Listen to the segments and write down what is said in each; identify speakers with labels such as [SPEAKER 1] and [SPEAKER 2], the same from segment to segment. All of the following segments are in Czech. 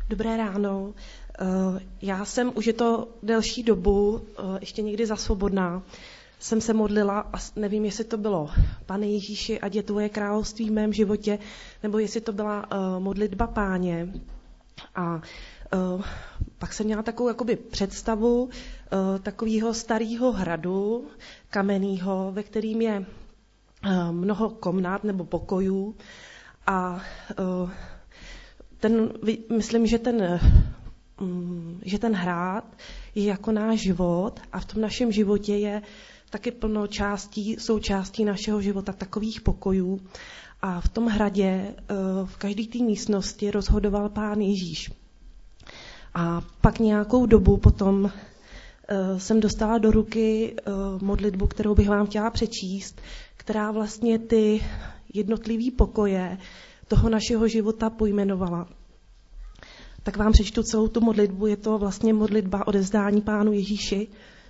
[SPEAKER 1] Dobré ráno. Já jsem už je to delší dobu, ještě někdy za Svobodná, jsem se modlila a nevím, jestli to bylo Pane Ježíši, ať je tvoje království v mém životě, nebo jestli to byla modlitba Páně. A pak jsem měla takovou jakoby představu takového starého hradu kamenného, ve kterým je mnoho komnat nebo pokojů a myslím, že ten hrad je jako náš život a v tom našem životě je taky plno součástí našeho života takových pokojů. A v tom hradě, v každé té místnosti rozhodoval Pán Ježíš. A pak nějakou dobu potom jsem dostala do ruky modlitbu, kterou bych vám chtěla přečíst, která vlastně ty jednotlivý pokoje toho našeho života pojmenovala. Tak vám přečtu celou tu modlitbu, je to vlastně modlitba odevzdání Pánu Ježíši.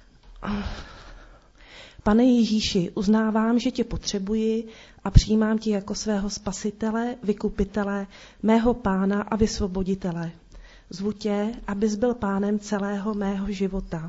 [SPEAKER 1] Pane Ježíši, uznávám, že tě potřebuji a přijímám tě jako svého spasitele, vykupitele, mého Pána a vysvoboditele. Zvu tě, abys byl pánem celého mého života.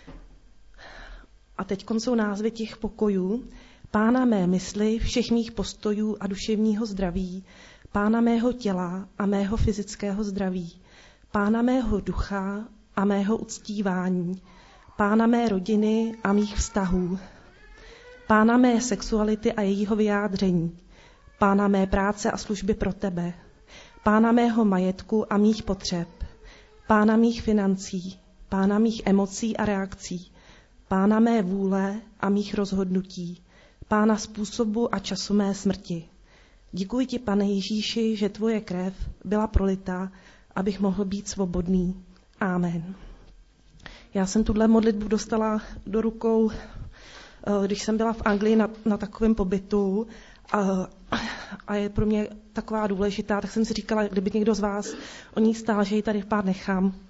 [SPEAKER 1] A teď jsou názvy těch pokojů. Pána mé mysli, všech mých postojů a duševního zdraví, Pána mého těla a mého fyzického zdraví, Pána mého ducha a mého uctívání, Pána mé rodiny a mých vztahů, Pána mé sexuality a jejího vyjádření, Pána mé práce a služby pro tebe, Pána mého majetku a mých potřeb, Pána mých financí, Pána mých emocí a reakcí, Pána mé vůle a mých rozhodnutí, Pána způsobu a času mé smrti. Děkuji ti, Pane Ježíši, že tvoje krev byla prolita, abych mohl být svobodný. Amen. Já jsem tuhle modlitbu dostala do rukou, když jsem byla v Anglii na takovém pobytu a je pro mě taková důležitá, tak jsem si říkala, kdyby někdo z vás o ní stál, že ji tady pár nechám.